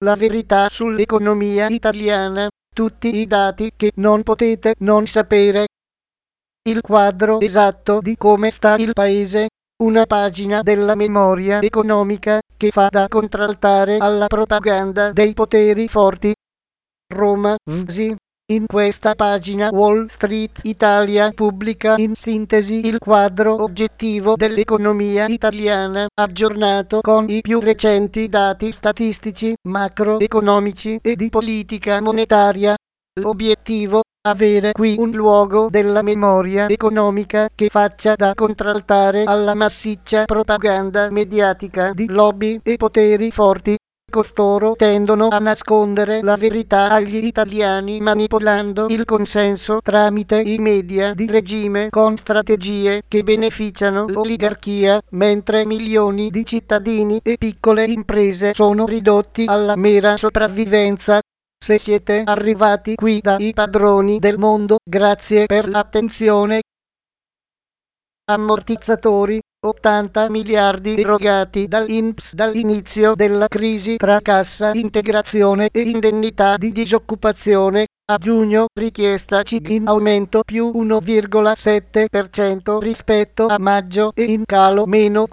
la verità sull'economia italiana, tutti i dati che non potete non sapere. Il quadro esatto di come sta il paese, una pagina della memoria economica che fa da contraltare alla propaganda dei poteri forti. Roma, VSI. In questa pagina Wall Street Italia pubblica in sintesi il quadro oggettivo dell'economia italiana, aggiornato con i più recenti dati statistici, macroeconomici e di politica monetaria. L'obiettivo: avere qui un luogo della memoria economica che faccia da contraltare alla massiccia propaganda mediatica di lobby e poteri forti. Costoro tendono a nascondere la verità agli italiani manipolando il consenso tramite i media di regime con strategie che beneficiano l'oligarchia, mentre milioni di cittadini e piccole imprese sono ridotti alla mera sopravvivenza. Se siete arrivati qui dai padroni del mondo, grazie per l'attenzione. Ammortizzatori, 80 miliardi erogati dall'INPS dall'inizio della crisi tra cassa integrazione e indennità di disoccupazione. A giugno richiesta CIG in aumento più 1,7% rispetto a maggio e in calo meno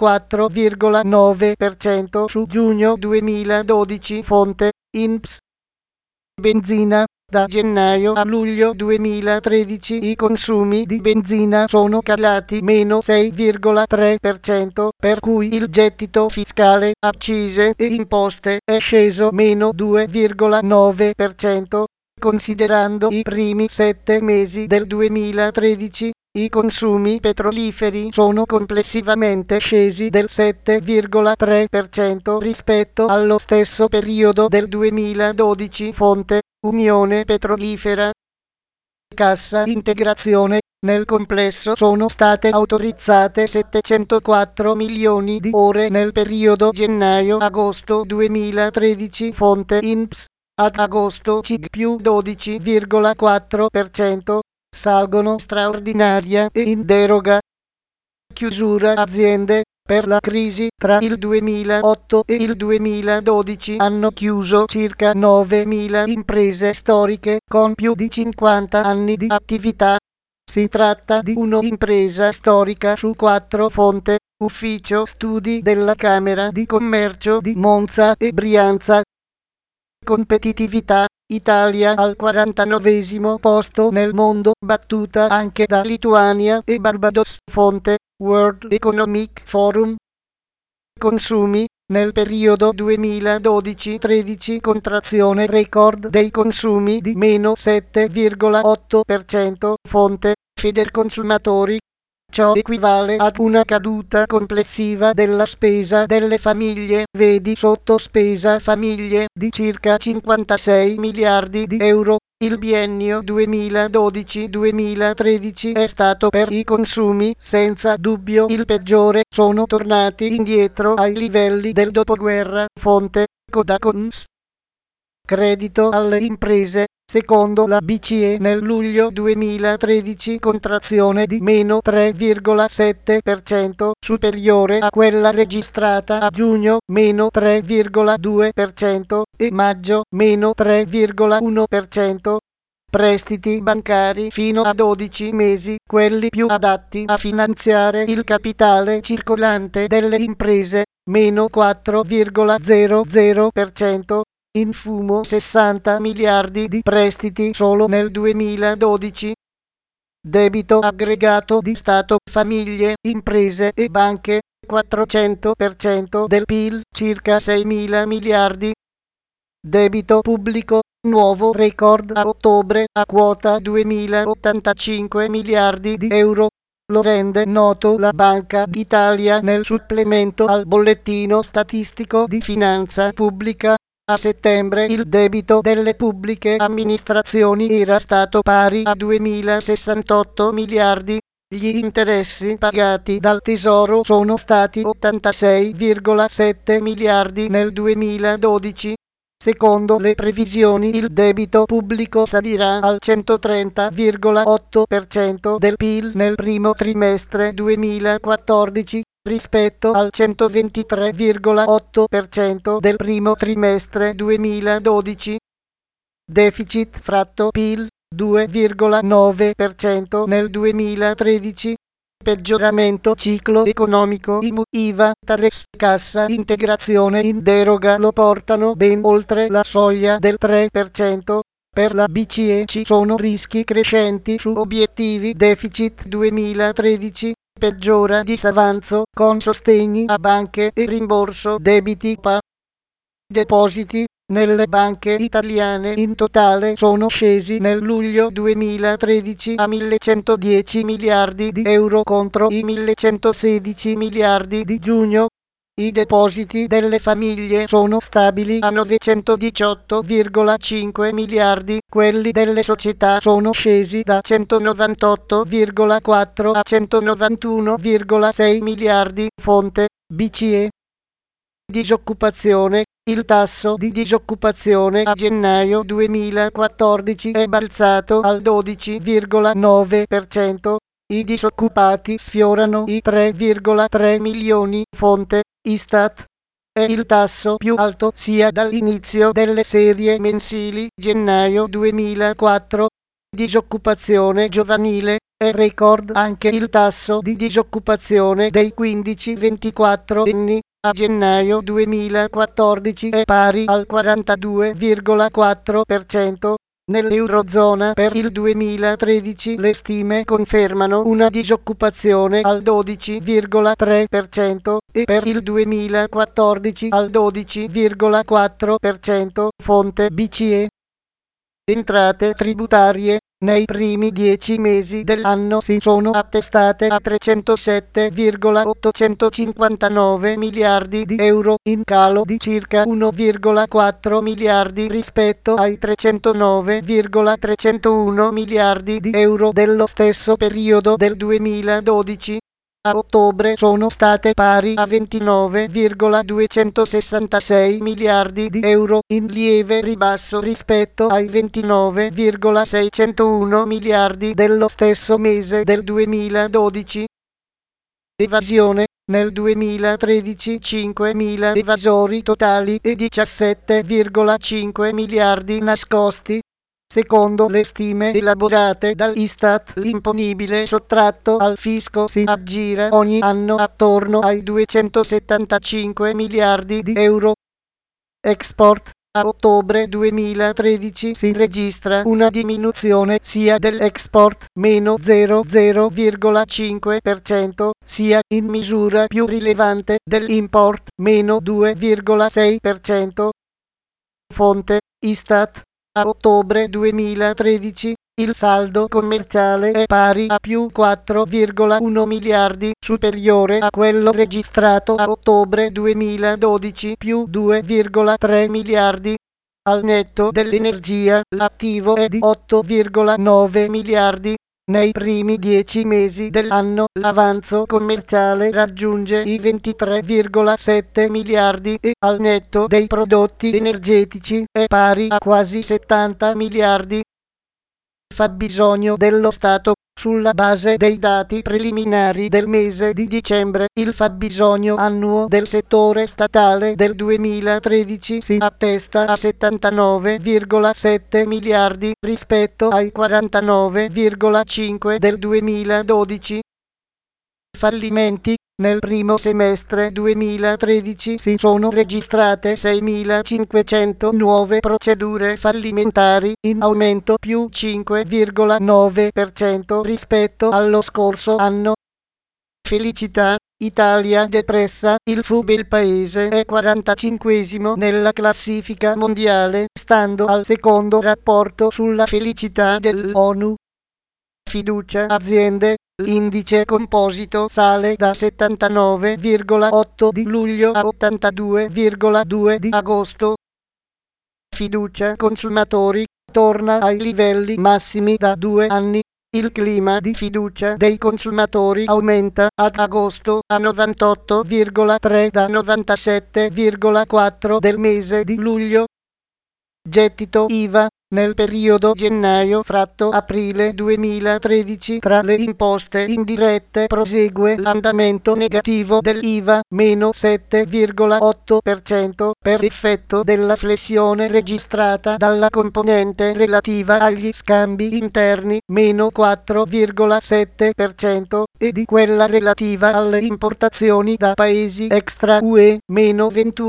4,9% su giugno 2012. Fonte: INPS. Benzina. Da gennaio a luglio 2013 i consumi di benzina sono calati meno 6,3%, per cui il gettito fiscale, accise e imposte è sceso meno 2,9%. Considerando i primi 7 mesi del 2013, i consumi petroliferi sono complessivamente scesi del 7,3% rispetto allo stesso periodo del 2012. Fonte: Unione Petrolifera. Cassa integrazione. Nel complesso sono state autorizzate 704 milioni di ore nel periodo gennaio-agosto 2013. Fonte: INPS. Ad agosto CIG più 12,4%. Salgono straordinaria e in deroga. Chiusura aziende. Per la crisi tra il 2008 e il 2012 hanno chiuso circa 9.000 imprese storiche con più di 50 anni di attività. Si tratta di un'impresa storica su 4. Fonte: Ufficio Studi della Camera di Commercio di Monza e Brianza. Competitività. Italia al 49° posto nel mondo, battuta anche da Lituania e Barbados. Fonte: World Economic Forum. Consumi. Nel periodo 2012-13 contrazione record dei consumi di meno 7,8%. Fonte: Federconsumatori. Ciò equivale ad una caduta complessiva della spesa delle famiglie, vedi sotto spesa famiglie, di circa 56 miliardi di euro. Il biennio 2012-2013 è stato per i consumi senza dubbio il peggiore, sono tornati indietro ai livelli del dopoguerra. Fonte: Codacons. Credito alle imprese. Secondo la BCE nel luglio 2013 contrazione di meno 3,7%, superiore a quella registrata a giugno, meno 3,2%, e maggio, meno 3,1%. Prestiti bancari fino a 12 mesi, quelli più adatti a finanziare il capitale circolante delle imprese, meno 4,00%. In fumo 60 miliardi di prestiti solo nel 2012. Debito aggregato di Stato, famiglie, imprese e banche, 400% del PIL, circa 6.000 miliardi. Debito pubblico, nuovo record a ottobre, a quota 2.085 miliardi di euro. Lo rende noto la Banca d'Italia nel supplemento al bollettino statistico di finanza pubblica. A settembre il debito delle pubbliche amministrazioni era stato pari a 2.068 miliardi. Gli interessi pagati dal Tesoro sono stati 86,7 miliardi nel 2012. Secondo le previsioni il debito pubblico salirà al 130,8% del PIL nel primo trimestre 2014. rispetto al 123,8% del primo trimestre 2012. Deficit fratto PIL 2,9% nel 2013. Peggioramento ciclo economico. IMU, IVA, TARES, cassa integrazione in deroga lo portano ben oltre la soglia del 3%. Per la BCE ci sono rischi crescenti su obiettivi deficit 2013. Peggiora disavanzo con sostegni a banche e rimborso debiti PA. Depositi nelle banche italiane in totale sono scesi nel luglio 2013 a 1.110 miliardi di euro contro i 1.116 miliardi di giugno. I depositi delle famiglie sono stabili a 918,5 miliardi, quelli delle società sono scesi da 198,4 a 191,6 miliardi. Fonte BCE. Disoccupazione. Il tasso di disoccupazione a gennaio 2014 è balzato al 12,9%. I disoccupati sfiorano i 3,3 milioni. Fonte Istat. È il tasso più alto sia dall'inizio delle serie mensili gennaio 2004. Disoccupazione giovanile. È record anche il tasso di disoccupazione dei 15-24 anni. A gennaio 2014 è pari al 42,4%. Nell'Eurozona per il 2013 le stime confermano una disoccupazione al 12,3% e per il 2014 al 12,4%. Fonte BCE. Entrate tributarie. Nei primi 10 mesi dell'anno si sono attestate a 307,859 miliardi di euro, in calo di circa 1,4 miliardi rispetto ai 309,301 miliardi di euro dello stesso periodo del 2012. A ottobre sono state pari a 29,266 miliardi di euro, in lieve ribasso rispetto ai 29,601 miliardi dello stesso mese del 2012. Evasione. Nel 2013 5.000 evasori totali e 17,5 miliardi nascosti. Secondo le stime elaborate dall'Istat, l'imponibile sottratto al fisco si aggira ogni anno attorno ai 275 miliardi di euro. Export. A ottobre 2013 si registra una diminuzione sia dell'export, meno 0,5%, sia in misura più rilevante dell'import, meno 2,6%. Fonte Istat. A ottobre 2013 il saldo commerciale è pari a più 4,1 miliardi, superiore a quello registrato a ottobre 2012 più 2,3 miliardi. Al netto dell'energia, l'attivo è di 8,9 miliardi. Nei primi 10 mesi dell'anno l'avanzo commerciale raggiunge i 23,7 miliardi e al netto dei prodotti energetici è pari a quasi 70 miliardi. Fabbisogno dello Stato. Sulla base dei dati preliminari del mese di dicembre, il fabbisogno annuo del settore statale del 2013 si attesta a 79,7 miliardi rispetto ai 49,5 del 2012. Fallimenti. Nel primo semestre 2013 si sono registrate 6.500 nuove procedure fallimentari, in aumento più 5,9% rispetto allo scorso anno. Felicità. Italia depressa, il fu bel paese è 45esimo nella classifica mondiale, stando al secondo rapporto sulla felicità dell'ONU. Fiducia aziende. L'indice composito sale da 79,8 di luglio a 82,2 di agosto. Fiducia consumatori torna ai livelli massimi da 2 anni. Il clima di fiducia dei consumatori aumenta ad agosto a 98,3 da 97,4 del mese di luglio. Gettito IVA nel periodo gennaio-aprile 2013 tra le imposte indirette prosegue l'andamento negativo dell'IVA, meno 7,8% per effetto della flessione registrata dalla componente relativa agli scambi interni, meno 4,7%, e di quella relativa alle importazioni da paesi extra UE, meno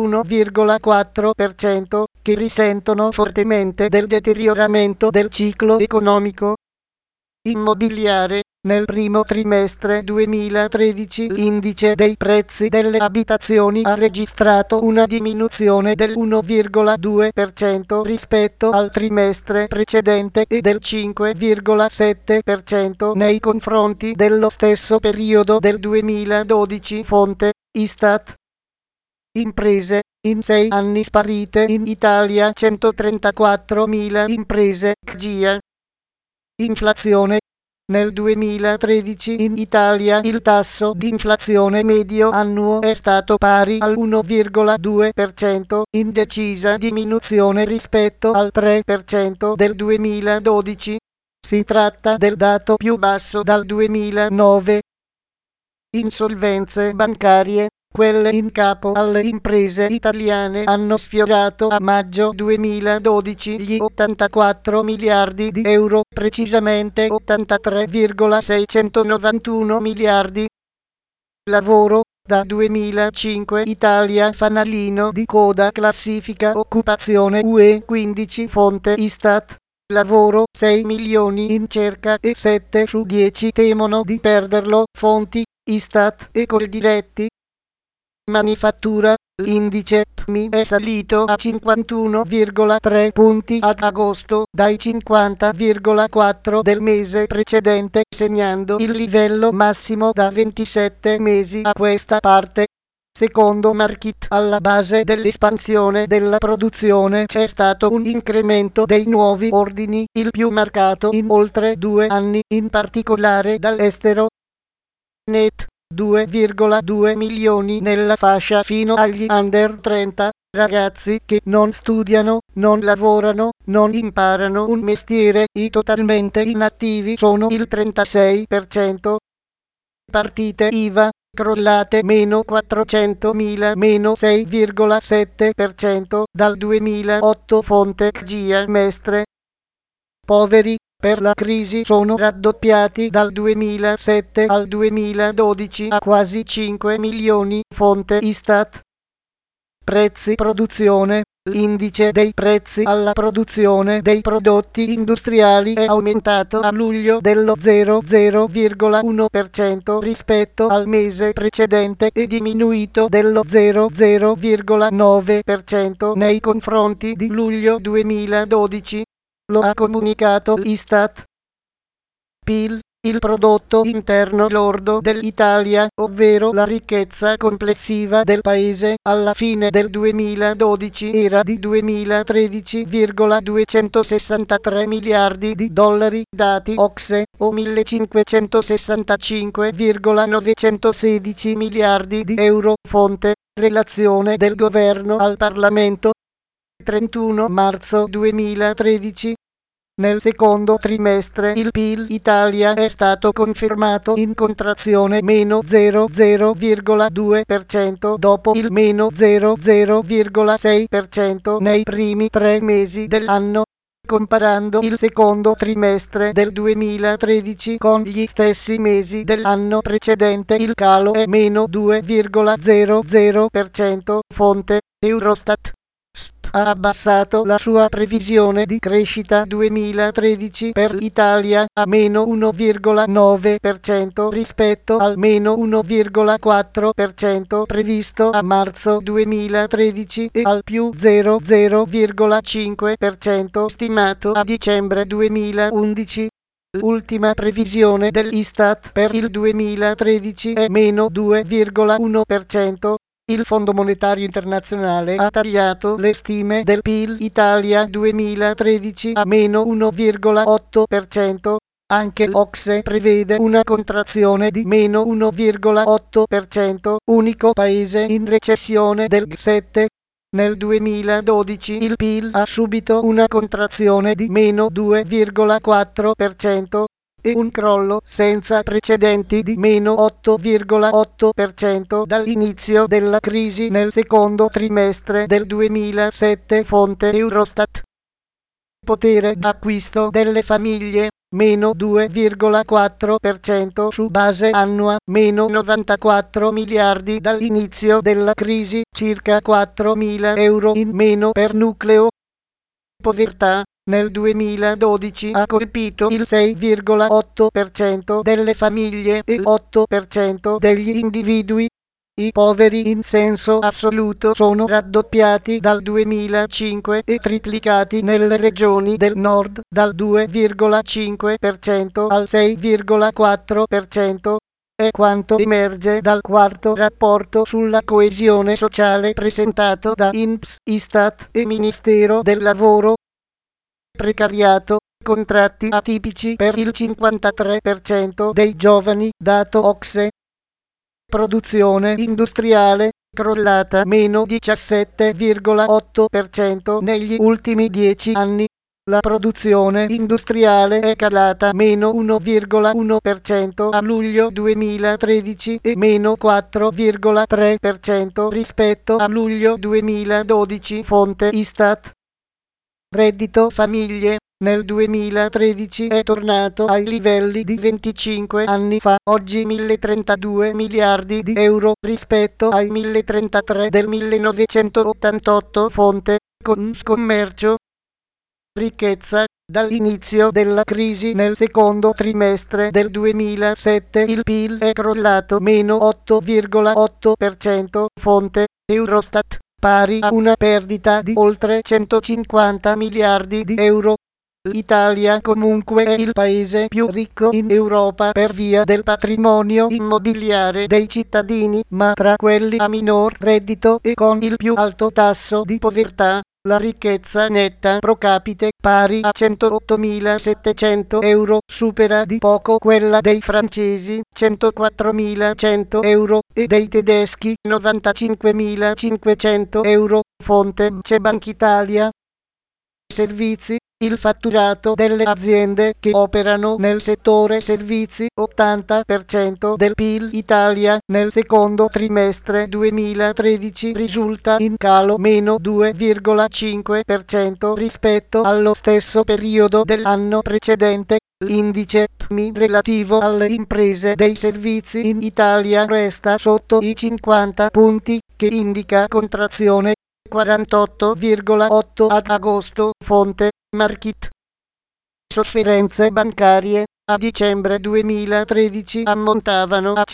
21,4%, che risentono fortemente del deterioramento del ciclo economico immobiliare. Nel primo trimestre 2013 l'indice dei prezzi delle abitazioni ha registrato una diminuzione del 1,2% rispetto al trimestre precedente e del 5,7% nei confronti dello stesso periodo del 2012, fonte Istat. Imprese. In 6 anni sparite in Italia 134.000 imprese, CGIA. Inflazione. Nel 2013 in Italia il tasso di inflazione medio annuo è stato pari al 1,2%, in decisa diminuzione rispetto al 3% del 2012. Si tratta del dato più basso dal 2009. Insolvenze bancarie. Quelle in capo alle imprese italiane hanno sfiorato a maggio 2012 gli 84 miliardi di euro, precisamente 83,691 miliardi. Lavoro. Da 2005 Italia fanalino di coda classifica occupazione UE 15, fonte Istat. Lavoro, 6 milioni in cerca e 7 su 10 temono di perderlo, fonti Istat e Coldiretti. Manifattura. L'indice PMI è salito a 51,3 punti ad agosto, dai 50,4 del mese precedente, segnando il livello massimo da 27 mesi a questa parte. Secondo Markit, alla base dell'espansione della produzione c'è stato un incremento dei nuovi ordini, il più marcato in oltre 2 anni, in particolare dall'estero. Net. 2,2 milioni nella fascia fino agli under 30, ragazzi che non studiano, non lavorano, non imparano un mestiere. I totalmente inattivi sono il 36%. Partite IVA crollate, meno 400.000, meno 6,7% dal 2008, fonte CGIA Mestre. Poveri. Per la crisi sono raddoppiati dal 2007 al 2012 a quasi 5 milioni, fonte Istat. Prezzi produzione. L'indice dei prezzi alla produzione dei prodotti industriali è aumentato a luglio dello 0,1% rispetto al mese precedente e diminuito dello 0,9% nei confronti di luglio 2012. Lo ha comunicato l'Istat. PIL, il prodotto interno lordo dell'Italia, ovvero la ricchezza complessiva del paese, alla fine del 2012 era di 2013,263 miliardi di dollari, dati OCSE, o 1565,916 miliardi di euro, fonte, relazione del governo al Parlamento. 31 marzo 2013. Nel secondo trimestre il PIL Italia è stato confermato in contrazione, meno 0,2% dopo il meno 0,6% nei primi 3 mesi dell'anno. Comparando il secondo trimestre del 2013 con gli stessi mesi dell'anno precedente il calo è meno 2,00%, fonte Eurostat. Ha abbassato la sua previsione di crescita 2013 per l'Italia a meno 1,9% rispetto al meno 1,4% previsto a marzo 2013 e al più 0,5% stimato a dicembre 2011. L'ultima previsione dell'Istat per il 2013 è meno 2,1%. Il Fondo Monetario Internazionale ha tagliato le stime del PIL Italia 2013 a meno 1,8%. Anche l'OCSE prevede una contrazione di meno 1,8%, unico paese in recessione del G7. Nel 2012 il PIL ha subito una contrazione di meno 2,4% e un crollo senza precedenti di meno 8,8% dall'inizio della crisi nel secondo trimestre del 2007, fonte Eurostat. Potere d'acquisto delle famiglie, meno 2,4% su base annua, meno 94 miliardi dall'inizio della crisi, circa 4.000 euro in meno per nucleo. Povertà nel 2012 ha colpito il 6,8% delle famiglie e l'8% degli individui. I poveri in senso assoluto sono raddoppiati dal 2005 e triplicati nelle regioni del nord dal 2,5% al 6,4%. È quanto emerge dal quarto rapporto sulla coesione sociale presentato da INPS, Istat e Ministero del Lavoro. Precariato, contratti atipici per il 53% dei giovani, dato OCSE. Produzione industriale, crollata meno 17,8% negli ultimi 10 anni. La produzione industriale è calata meno 1,1% a luglio 2013 e meno 4,3% rispetto a luglio 2012, fonte Istat. Reddito famiglie nel 2013 è tornato ai livelli di 25 anni fa, oggi 1.032 miliardi di euro rispetto ai 1.033 del 1988, fonte Confcommercio. Ricchezza dall'inizio della crisi nel secondo trimestre del 2007 il PIL è crollato meno 8,8%, fonte Eurostat, pari a una perdita di oltre 150 miliardi di euro. L'Italia comunque è il paese più ricco in Europa per via del patrimonio immobiliare dei cittadini, ma tra quelli a minor reddito e con il più alto tasso di povertà. La ricchezza netta pro capite, pari a 108.700 euro, supera di poco quella dei francesi, 104.100 euro, e dei tedeschi, 95.500 euro, fonte Banca Italia. Servizi. Il fatturato delle aziende che operano nel settore servizi, 80% del PIL Italia, nel secondo trimestre 2013 risulta in calo meno 2,5% rispetto allo stesso periodo dell'anno precedente. L'indice PMI relativo alle imprese dei servizi in Italia resta sotto i 50 punti, che indica contrazione. 48,8 ad agosto, fonte Markit. Sofferenze bancarie a dicembre 2013 ammontavano a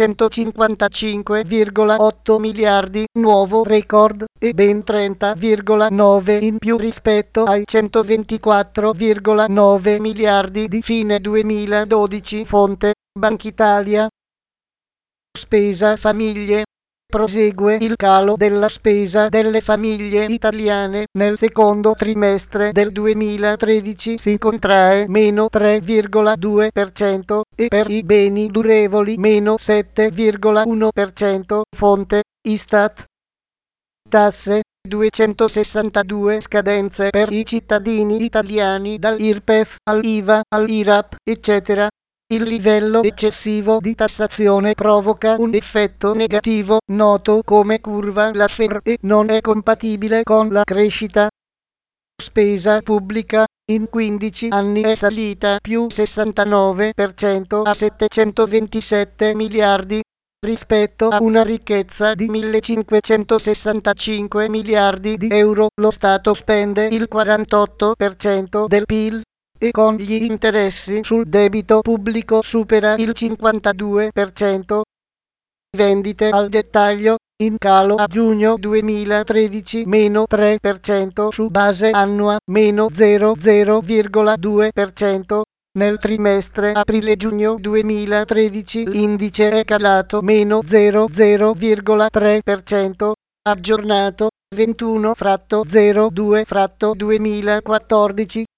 155,8 miliardi, nuovo record, e ben 30,9 in più rispetto ai 124,9 miliardi di fine 2012, fonte Banca Italia. Spesa famiglie. Prosegue il calo della spesa delle famiglie italiane. Nel secondo trimestre del 2013 si contrae meno 3,2% e per i beni durevoli meno 7,1%, fonte Istat. Tasse. 262 scadenze per i cittadini italiani dall'IRPEF all'IVA all'IRAP, eccetera. Il livello eccessivo di tassazione provoca un effetto negativo, noto come curva Laffer, e non è compatibile con la crescita. Spesa pubblica in 15 anni è salita più 69% a 727 miliardi, rispetto a una ricchezza di 1.565 miliardi di euro. Lo Stato spende il 48% del PIL. E con gli interessi sul debito pubblico supera il 52%. Vendite al dettaglio, in calo a giugno 2013 meno 3% su base annua, meno 0,2%. Nel trimestre aprile-giugno 2013 l'indice è calato meno 0,3%, aggiornato 21/02/2014.